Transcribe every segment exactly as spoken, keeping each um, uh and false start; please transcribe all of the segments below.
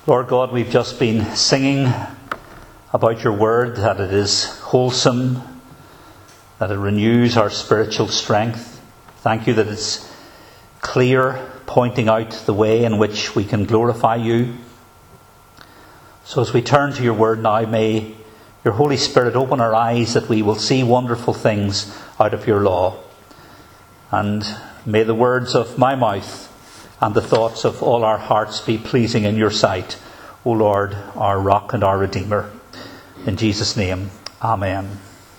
Lord God, we've just been singing about your word, that it is wholesome, that it renews our spiritual strength. Thank you that it's clear, pointing out the way in which we can glorify you. So as we turn to your word now, may your Holy Spirit open our eyes that we will see wonderful things out of your law. And may the words of my mouth and the thoughts of all our hearts be pleasing in your sight, O Lord, our rock and our Redeemer. In Jesus' name, Amen.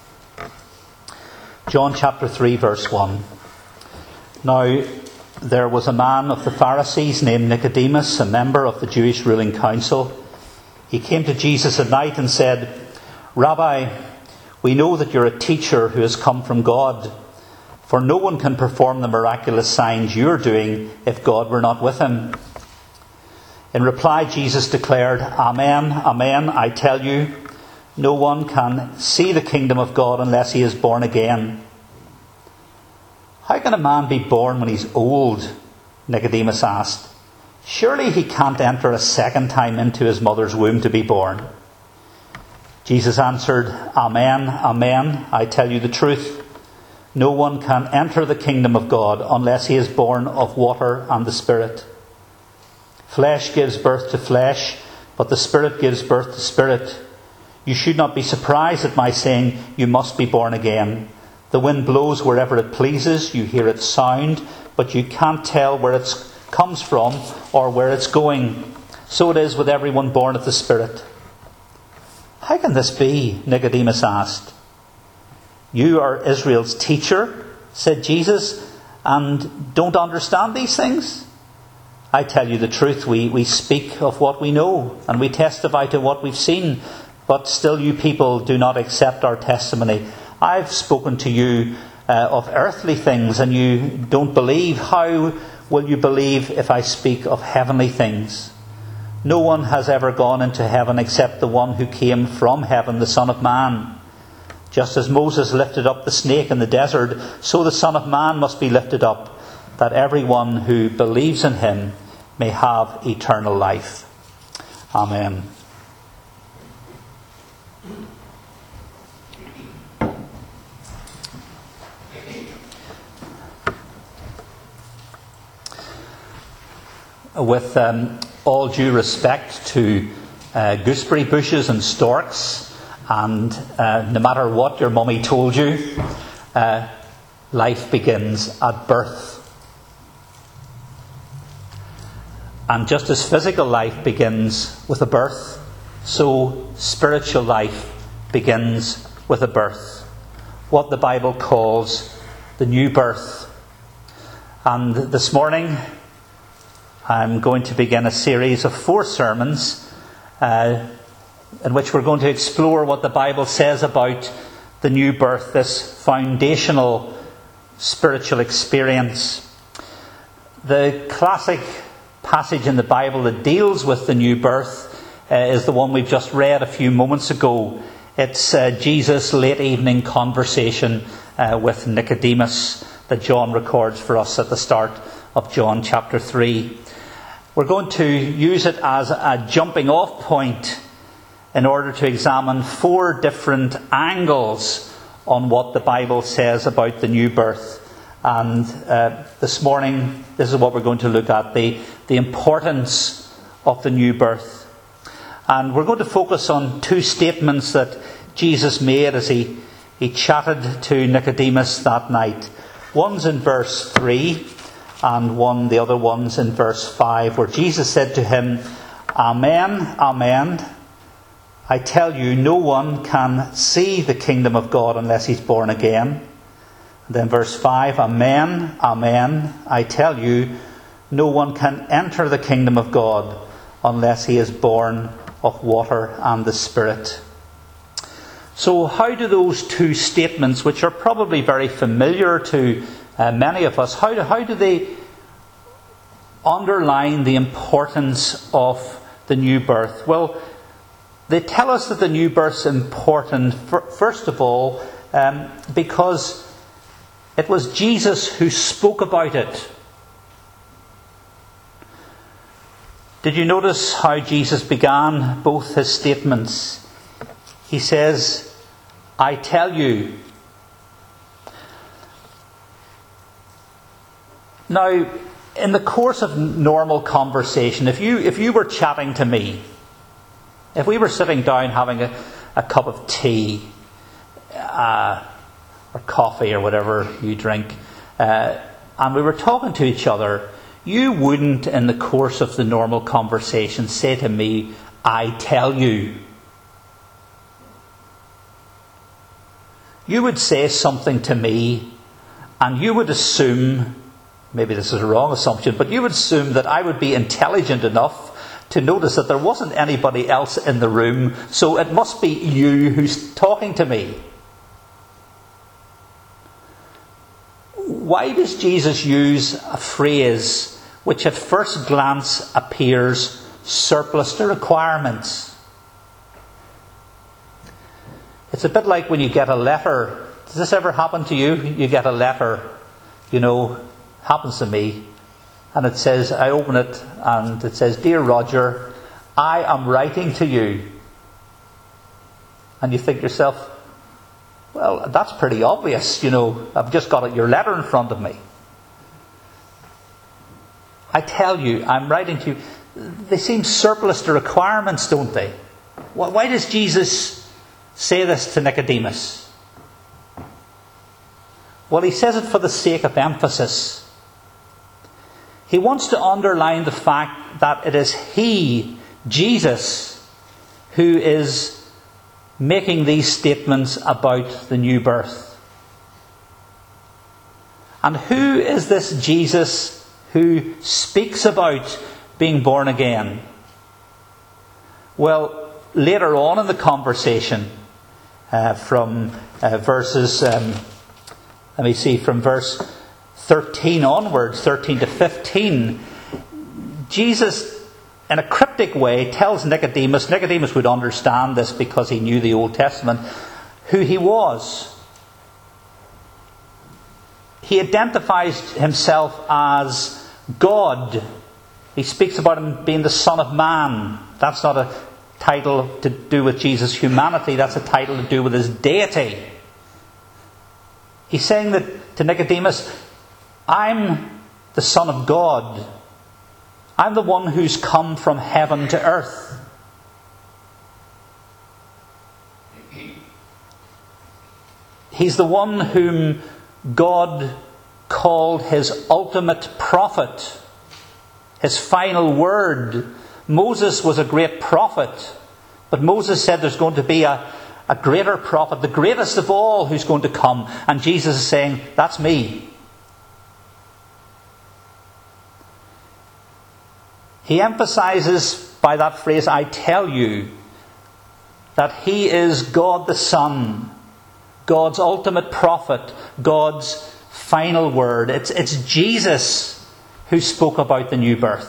John chapter three, verse one. Now there was a man of the Pharisees named Nicodemus, a member of the Jewish ruling council. He came to Jesus at night and said, "Rabbi, we know that you're a teacher who has come from God. For no one can perform the miraculous signs you're doing if God were not with him." In reply, Jesus declared, "Amen, amen, I tell you, no one can see the kingdom of God unless he is born again." "How can a man be born when he's old?" Nicodemus asked. "Surely he can't enter a second time into his mother's womb to be born." Jesus answered, "Amen, amen, I tell you the truth. No one can enter the kingdom of God unless he is born of water and the Spirit. Flesh gives birth to flesh, but the Spirit gives birth to spirit. You should not be surprised at my saying, 'You must be born again.' The wind blows wherever it pleases. You hear its sound, but you can't tell where it comes from or where it's going. So it is with everyone born of the Spirit." "How can this be?" Nicodemus asked. "You are Israel's teacher," said Jesus, "and don't understand these things? I tell you the truth, we, we speak of what we know, and we testify to what we've seen, but still you people do not accept our testimony. I've spoken to you uh, of earthly things, and you don't believe. How will you believe if I speak of heavenly things? No one has ever gone into heaven except the one who came from heaven, the Son of Man. Just as Moses lifted up the snake in the desert, so the Son of Man must be lifted up, that everyone who believes in him may have eternal life." Amen. With um, all due respect to uh, gooseberry bushes and storks, and uh, no matter what your mummy told you, uh, life begins at birth. And just as physical life begins with a birth, so spiritual life begins with a birth. What the Bible calls the new birth. And this morning, I'm going to begin a series of four sermons uh, in which we're going to explore what the Bible says about the new birth, this foundational spiritual experience. The classic passage in the Bible that deals with the new birth uh, is the one we've just read a few moments ago. It's uh, Jesus' late evening conversation uh, with Nicodemus that John records for us at the start of John chapter three. We're going to use it as a jumping off point in order to examine four different angles on what the Bible says about the new birth. And uh, this morning, this is what we're going to look at, the, the importance of the new birth. And we're going to focus on two statements that Jesus made as he, he chatted to Nicodemus that night. One's in verse three, and one, the other one's in verse five, where Jesus said to him, "Amen, amen, I tell you, no one can see the kingdom of God unless he's born again." And then verse five, "Amen, amen, I tell you, no one can enter the kingdom of God unless he is born of water and the Spirit." So how do those two statements, which are probably very familiar to uh, many of us, how do, how do they underline the importance of the new birth? Well, they tell us that the new birth is important, first of all, um, because it was Jesus who spoke about it. Did you notice how Jesus began both his statements? He says, I tell you. Now, in the course of normal conversation, if you if you were chatting to me, if we were sitting down having a, a cup of tea, uh, or coffee or whatever you drink, uh, and we were talking to each other, you wouldn't, in the course of the normal conversation, say to me, I tell you. You would say something to me, and you would assume, maybe this is a wrong assumption, but you would assume that I would be intelligent enough to notice that there wasn't anybody else in the room, so it must be you who's talking to me. Why does Jesus use a phrase which at first glance appears surplus to requirements? It's a bit like when you get a letter. Does this ever happen to you? You get a letter, you know, happens to me, and it says, I open it and it says, Dear Roger, I am writing to you. And you think to yourself, well, that's pretty obvious, you know, I've just got your letter in front of me. I tell you, I'm writing to you. They seem surplus to requirements, don't they? Why does Jesus say this to Nicodemus? Well, he says it for the sake of emphasis. He wants to underline the fact that it is he, Jesus, who is making these statements about the new birth. And who is this Jesus who speaks about being born again? Well, later on in the conversation, uh, from uh, verses, um, let me see, from verse thirteen onwards, thirteen to fifteen, Jesus, in a cryptic way, tells Nicodemus, Nicodemus would understand this because he knew the Old Testament, who he was. He identifies himself as God. He speaks about him being the Son of Man. That's not a title to do with Jesus' humanity, that's a title to do with his deity. He's saying that to Nicodemus, I'm the Son of God. I'm the one who's come from heaven to earth. He's the one whom God called his ultimate prophet, his final word. Moses was a great prophet, but Moses said there's going to be a, a greater prophet, the greatest of all, who's going to come. And Jesus is saying, that's me. He emphasizes by that phrase, I tell you, that he is God the Son, God's ultimate prophet, God's final word. It's, it's Jesus who spoke about the new birth.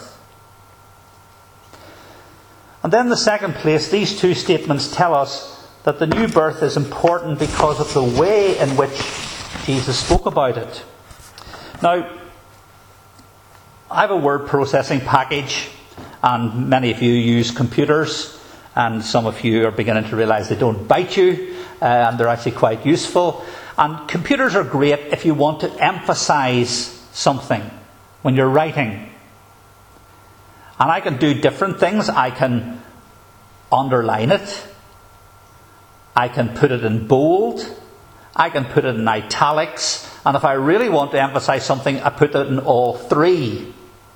And then the second place, these two statements tell us that the new birth is important because of the way in which Jesus spoke about it. Now, I have a word processing package, and many of you use computers, and some of you are beginning to realise they don't bite you, uh, and they're actually quite useful. And computers are great if you want to emphasise something when you're writing. And I can do different things. I can underline it. I can put it in bold. I can put it in italics. And if I really want to emphasise something, I put it in all three.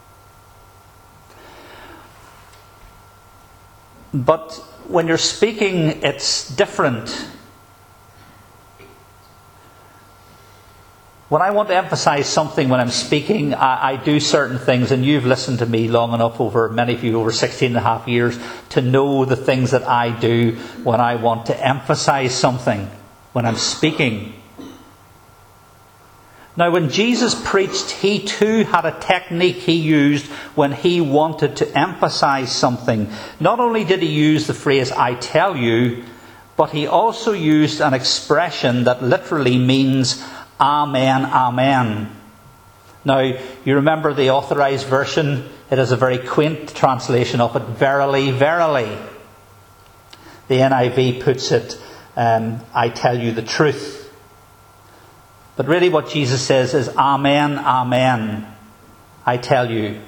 But when you're speaking, it's different. When I want to emphasise something when I'm speaking, I, I do certain things, and you've listened to me long enough, over many of you over sixteen and a half years, to know the things that I do when I want to emphasise something, when I'm speaking. Now, when Jesus preached, he too had a technique he used when he wanted to emphasise something. Not only did he use the phrase, I tell you, but he also used an expression that literally means, Amen, Amen. Now, you remember the authorised version It is a very quaint translation of it, verily, verily. The N I V puts it, um, I tell you the truth. But really what Jesus says is, amen, amen, I tell you.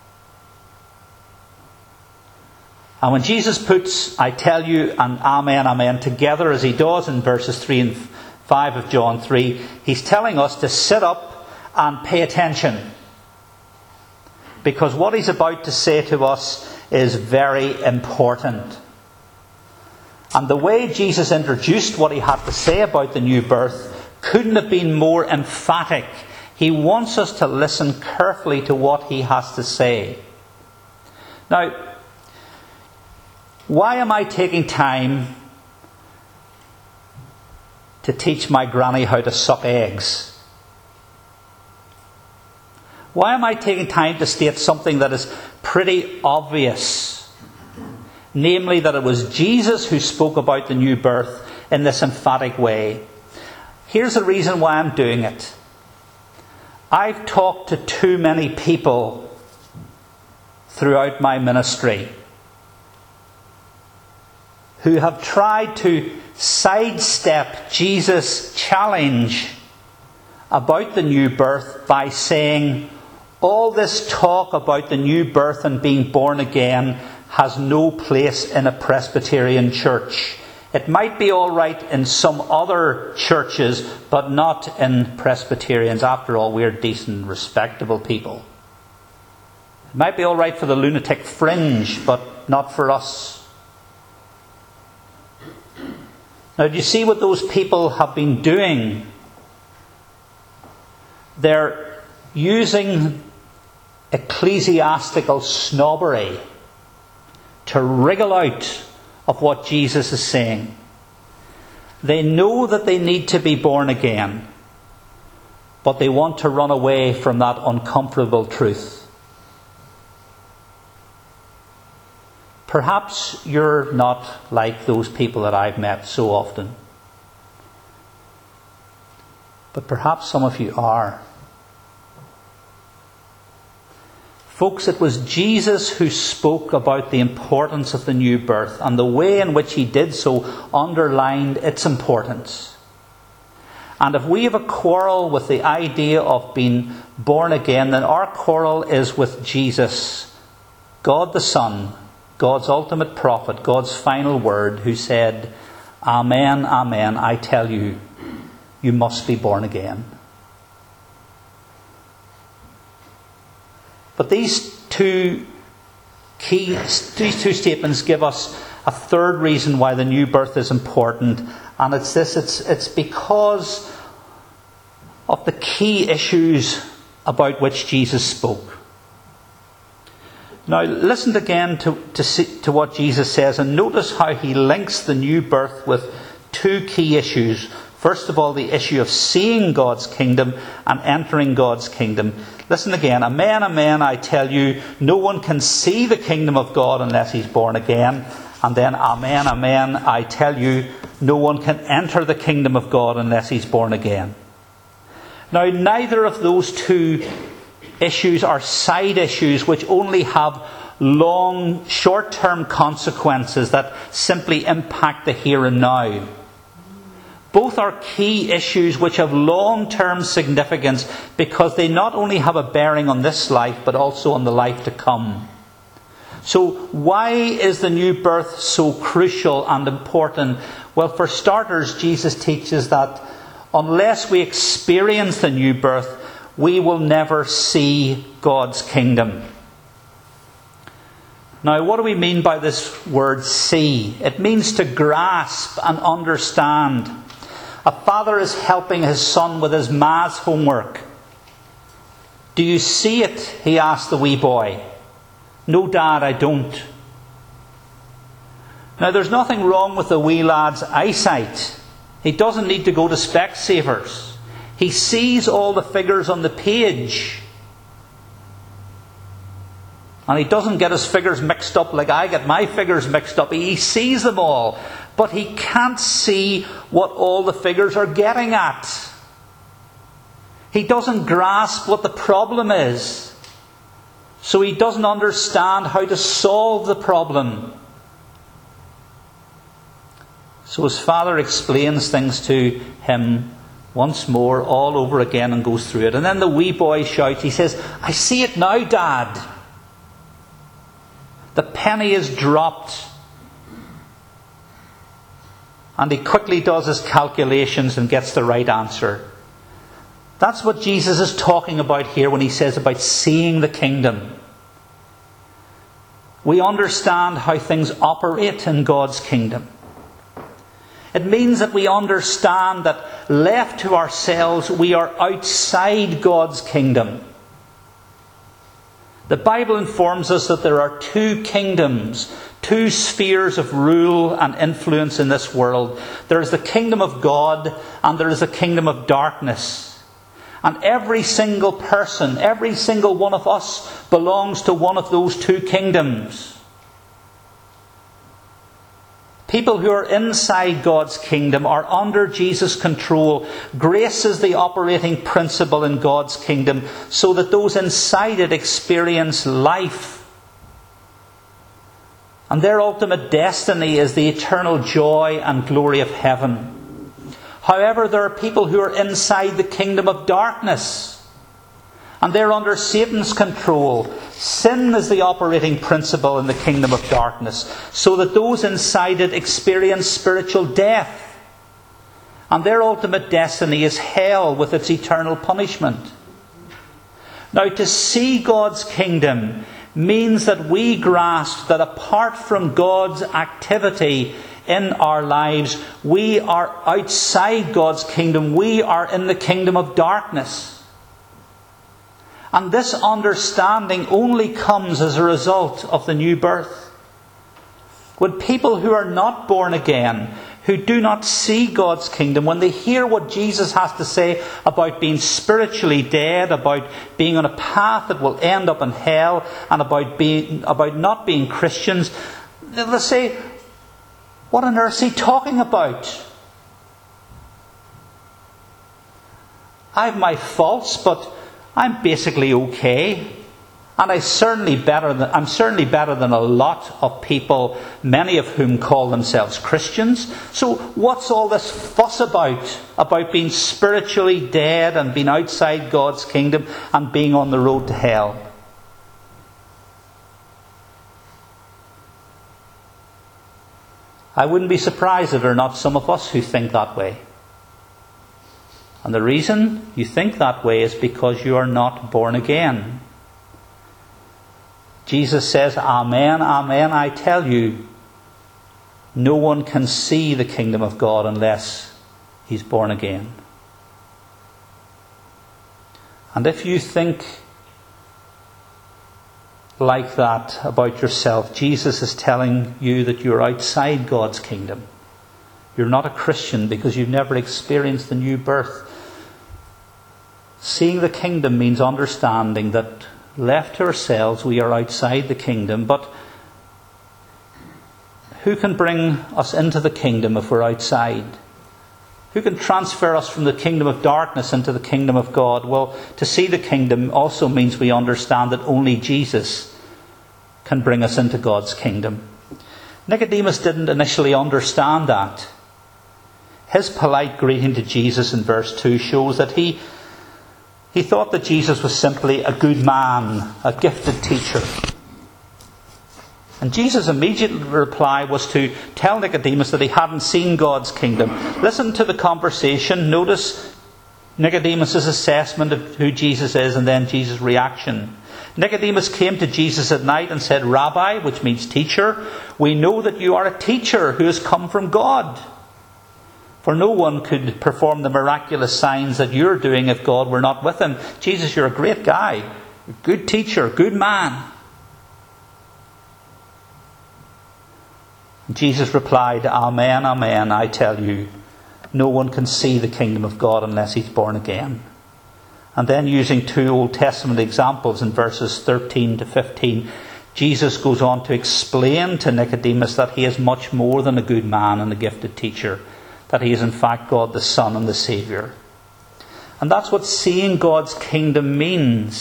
And when Jesus puts I tell you and amen, amen together, as he does in verses three and five of John three, he's telling us to sit up and pay attention. Because what he's about to say to us is very important. And the way Jesus introduced what he had to say about the new birth couldn't have been more emphatic. He wants us to listen carefully to what he has to say. Now, why am I taking time to teach my granny how to suck eggs? Why am I taking time to state something that is pretty obvious? Namely, that it was Jesus who spoke about the new birth in this emphatic way. Here's the reason why I'm doing it. I've talked to too many people throughout my ministry who have tried to sidestep Jesus' challenge about the new birth by saying, all this talk about the new birth and being born again has no place in a Presbyterian church. It might be all right in some other churches, but not in Presbyterians. After all, we're decent, respectable people. It might be all right for the lunatic fringe, but not for us. Now, do you see what those people have been doing? They're using ecclesiastical snobbery to wriggle out of what Jesus is saying. They know that they need to be born again, but they want to run away from that uncomfortable truth. Perhaps you're not like those people that I've met so often, but perhaps some of you are. Folks, it was Jesus who spoke about the importance of the new birth, and the way in which he did so underlined its importance. And if we have a quarrel with the idea of being born again, then our quarrel is with Jesus, God the Son, God's ultimate prophet, God's final word, who said, amen, amen, I tell you, you must be born again. But these two key, these two statements give us a third reason why the new birth is important, and it's this: it's it's because of the key issues about which Jesus spoke. Now, listen again to to, see, to what Jesus says, and notice how he links the new birth with two key issues. First of all, the issue of seeing God's kingdom and entering God's kingdom. Listen again. Amen, amen, I tell you, no one can see the kingdom of God unless he's born again. And then, amen, amen, I tell you, no one can enter the kingdom of God unless he's born again. Now, neither of those two issues are side issues which only have long, short-term consequences that simply impact the here and now. Both are key issues which have long-term significance because they not only have a bearing on this life but also on the life to come. So why is the new birth so crucial and important? Well, for starters, Jesus teaches that unless we experience the new birth, we will never see God's kingdom. Now, what do we mean by this word see? It means to grasp and understand. A father is helping his son with his maths homework. Do you see it? He asked the wee boy. No, Dad, I don't. Now, there's nothing wrong with the wee lad's eyesight. He doesn't need to go to Specsavers. He sees all the figures on the page. And he doesn't get his figures mixed up like I get my figures mixed up. He sees them all. But he can't see what all the figures are getting at. He doesn't grasp what the problem is. So he doesn't understand how to solve the problem. So his father explains things to him once more, all over again, and goes through it. And then the wee boy shouts, he says, "I see it now, Dad. The penny is dropped." And he quickly does his calculations and gets the right answer. That's what Jesus is talking about here when he says about seeing the kingdom. We understand how things operate in God's kingdom. It means that we understand that left to ourselves, we are outside God's kingdom. The Bible informs us that there are two kingdoms, two spheres of rule and influence in this world. There is the kingdom of God and there is the kingdom of darkness. And every single person, every single one of us belongs to one of those two kingdoms. People who are inside God's kingdom are under Jesus' control. Grace is the operating principle in God's kingdom, so that those inside it experience life. And their ultimate destiny is the eternal joy and glory of heaven. However, there are people who are inside the kingdom of darkness, and they're under Satan's control. Sin is the operating principle in the kingdom of darkness, so that those inside it experience spiritual death. And their ultimate destiny is hell with its eternal punishment. Now, to see God's kingdom means that we grasp that apart from God's activity in our lives, we are outside God's kingdom. We are in the kingdom of darkness. And this understanding only comes as a result of the new birth. When people who are not born again, who do not see God's kingdom, when they hear what Jesus has to say about being spiritually dead, about being on a path that will end up in hell, and about being about not being Christians, they'll say, "What on earth is he talking about? I have my faults, but I'm basically okay. And I certainly better than, I'm certainly better than a lot of people, many of whom call themselves Christians. So what's all this fuss about? About being spiritually dead and being outside God's kingdom and being on the road to hell?" I wouldn't be surprised if there are not some of us who think that way. And the reason you think that way is because you are not born again. Jesus says, "Amen, amen, I tell you, no one can see the kingdom of God unless he's born again." And if you think like that about yourself, Jesus is telling you that you're outside God's kingdom. You're not a Christian because you've never experienced the new birth. Seeing the kingdom means understanding that left to ourselves, we are outside the kingdom. But who can bring us into the kingdom if we're outside? Who can transfer us from the kingdom of darkness into the kingdom of God? Well, to see the kingdom also means we understand that only Jesus can bring us into God's kingdom. Nicodemus didn't initially understand that. His polite greeting to Jesus in verse two shows that he He thought that Jesus was simply a good man, a gifted teacher. And Jesus' immediate reply was to tell Nicodemus that he hadn't seen God's kingdom. Listen to the conversation. Notice Nicodemus' assessment of who Jesus is and then Jesus' reaction. Nicodemus came to Jesus at night and said, "Rabbi," which means teacher, "we know that you are a teacher who has come from God. For no one could perform the miraculous signs that you're doing if God were not with him." Jesus, you're a great guy, a good teacher, good man. Jesus replied, "Amen, amen, I tell you, no one can see the kingdom of God unless he's born again." And then, using two Old Testament examples in verses thirteen to fifteen, Jesus goes on to explain to Nicodemus that he is much more than a good man and a gifted teacher, that he is in fact God the Son and the Saviour. And that's what seeing God's kingdom means.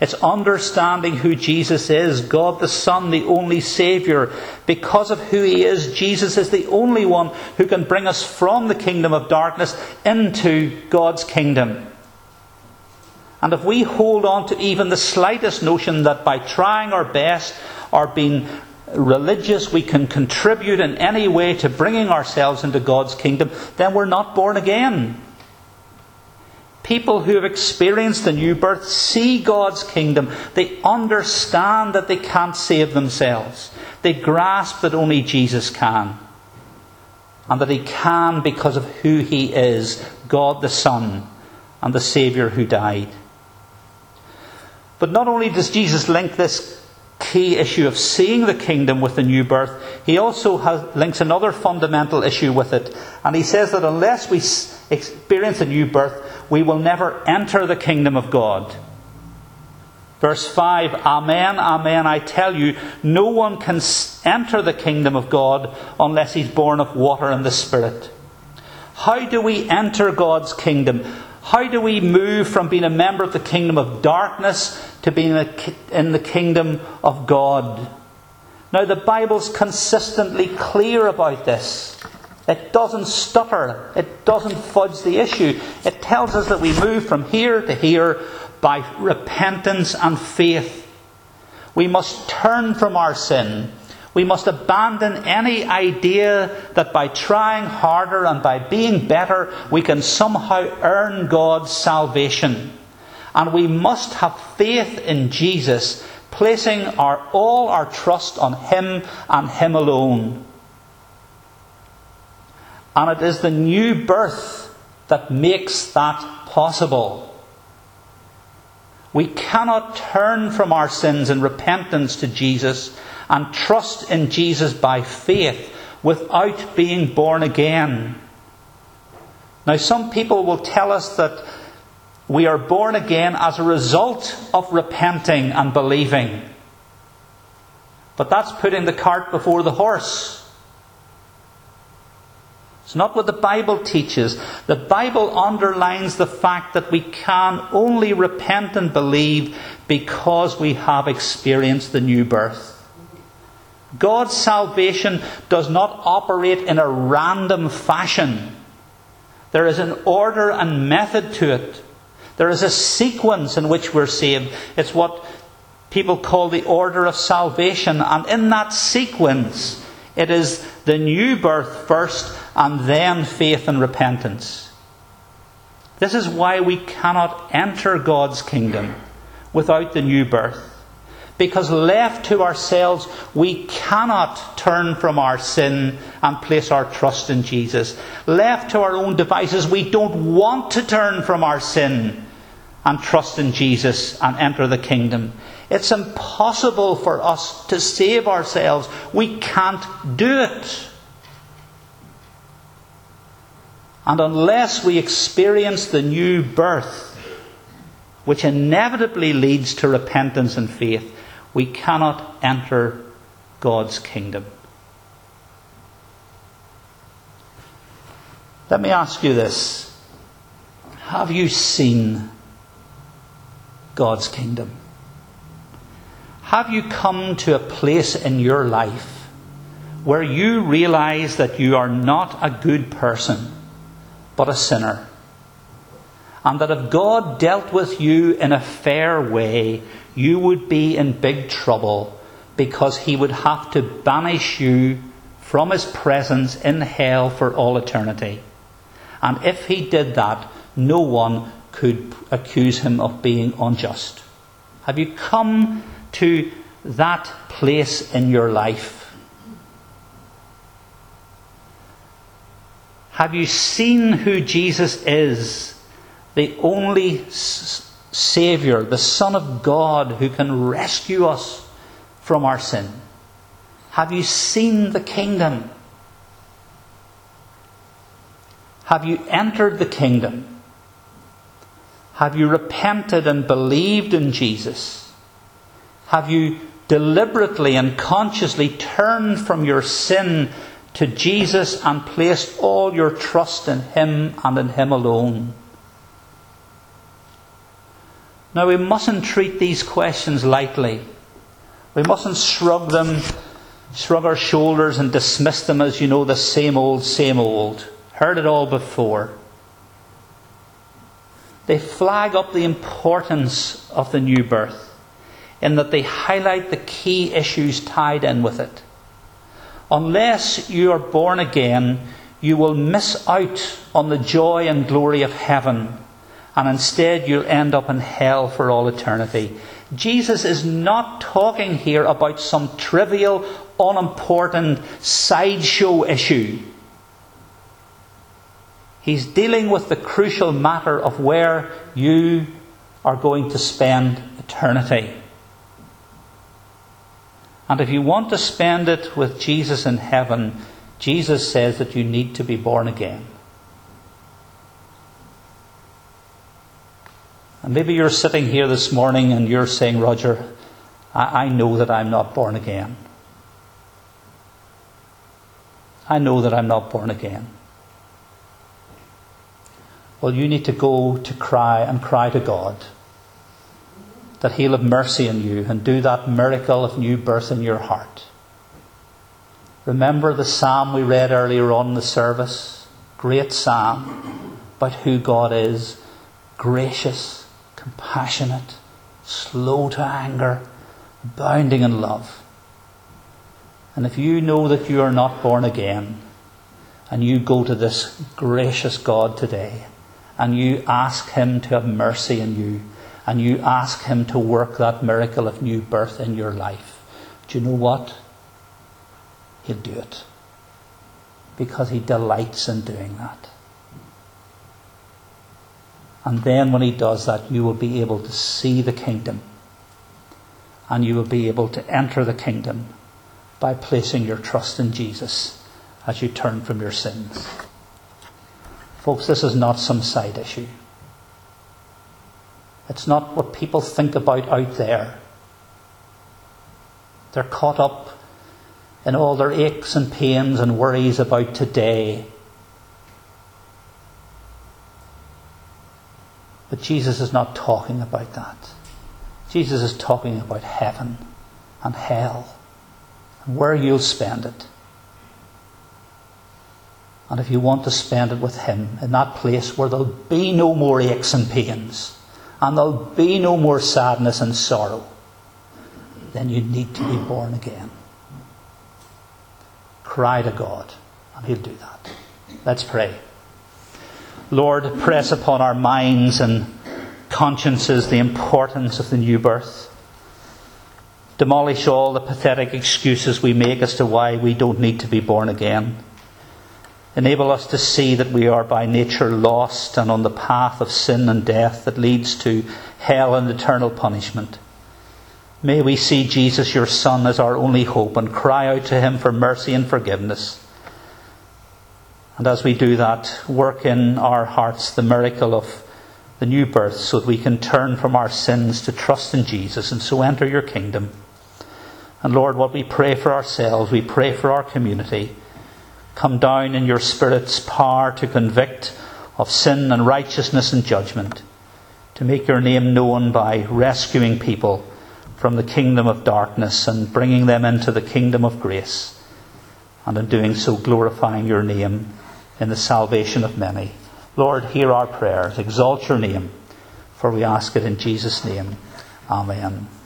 It's understanding who Jesus is, God the Son, the only Saviour. Because of who He is, Jesus is the only one who can bring us from the kingdom of darkness into God's kingdom. And if we hold on to even the slightest notion that by trying our best or being religious we can contribute in any way to bringing ourselves into God's kingdom, then we're not born again. People who have experienced the new birth see God's kingdom. They understand that they can't save themselves. They grasp that only Jesus can. And that He can because of who He is, God the Son and the Saviour who died. But not only does Jesus link this key issue of seeing the kingdom with the new birth, He also has, links another fundamental issue with it. And He says that unless we experience a new birth, we will never enter the kingdom of God. Verse five, Amen, amen, I tell you, no one can enter the kingdom of God unless he's born of water and the Spirit. How do we enter God's kingdom? How do we move from being a member of the kingdom of darkness to being in the kingdom of God? Now, the Bible's consistently clear about this. It doesn't stutter. It doesn't fudge the issue. It tells us that we move from here to here by repentance and faith. We must turn from our sin. We must abandon any idea that by trying harder and by being better, we can somehow earn God's salvation. And we must have faith in Jesus, placing our, all our trust on Him and Him alone. And it is the new birth that makes that possible. We cannot turn from our sins in repentance to Jesus and trust in Jesus by faith without being born again. Now, some people will tell us that we are born again as a result of repenting and believing. But that's putting the cart before the horse. It's not what the Bible teaches. The Bible underlines the fact that we can only repent and believe because we have experienced the new birth. God's salvation does not operate in a random fashion. There is an order and method to it. There is a sequence in which we're saved. It's what people call the order of salvation. And in that sequence, it is the new birth first and then faith and repentance. This is why we cannot enter God's kingdom without the new birth. Because left to ourselves, we cannot turn from our sin and place our trust in Jesus. Left to our own devices, we don't want to turn from our sin and trust in Jesus and enter the kingdom. It's impossible for us to save ourselves. We can't do it. And unless we experience the new birth, which inevitably leads to repentance and faith, we cannot enter God's kingdom. Let me ask you this. Have you seen God's kingdom? Have you come to a place in your life where you realize that you are not a good person, but a sinner? And that if God dealt with you in a fair way, you would be in big trouble, because He would have to banish you from His presence in hell for all eternity. And if He did that, no one could accuse Him of being unjust. Have you come to that place in your life? Have you seen who Jesus is? The only Saviour, the Son of God, who can rescue us from our sin. Have you seen the kingdom? Have you entered the kingdom? Have you repented and believed in Jesus? Have you deliberately and consciously turned from your sin to Jesus and placed all your trust in Him and in Him alone? Now, we mustn't treat these questions lightly. We mustn't shrug them, shrug our shoulders and dismiss them as, you know, the same old, same old. Heard it all before. They flag up the importance of the new birth in that they highlight the key issues tied in with it. Unless you are born again, you will miss out on the joy and glory of heaven, and instead you'll end up in hell for all eternity. Jesus is not talking here about some trivial, unimportant sideshow issue. He's dealing with the crucial matter of where you are going to spend eternity. And if you want to spend it with Jesus in heaven, Jesus says that you need to be born again. And maybe you're sitting here this morning and you're saying, Roger, I, I know that I'm not born again. I know that I'm not born again. Well, you need to go to cry and cry to God that He'll have mercy on you and do that miracle of new birth in your heart. Remember the psalm we read earlier on in the service? Great psalm about who God is. Gracious, compassionate, slow to anger, abounding in love. And if you know that you are not born again, and you go to this gracious God today, and you ask Him to have mercy on you, and you ask Him to work that miracle of new birth in your life, do you know what? He'll do it. Because He delights in doing that. And then when He does that, you will be able to see the kingdom. And you will be able to enter the kingdom by placing your trust in Jesus as you turn from your sins. Folks, this is not some side issue. It's not what people think about out there. They're caught up in all their aches and pains and worries about today. But Jesus is not talking about that. Jesus is talking about heaven and hell and where you'll spend it. And if you want to spend it with Him in that place where there'll be no more aches and pains and there'll be no more sadness and sorrow, then you need to be born again. Cry to God and He'll do that. Let's pray. Lord, press upon our minds and consciences the importance of the new birth. Demolish all the pathetic excuses we make as to why we don't need to be born again. Enable us to see that we are by nature lost and on the path of sin and death that leads to hell and eternal punishment. May we see Jesus, your Son, as our only hope and cry out to Him for mercy and forgiveness. And as we do that, work in our hearts the miracle of the new birth so that we can turn from our sins to trust in Jesus and so enter your kingdom. And Lord, what we pray for ourselves, we pray for our community. Come down in your Spirit's power to convict of sin and righteousness and judgment, to make your name known by rescuing people from the kingdom of darkness and bringing them into the kingdom of grace, and in doing so glorifying your name in the salvation of many. Lord, hear our prayers. Exalt your name, for we ask it in Jesus' name. Amen.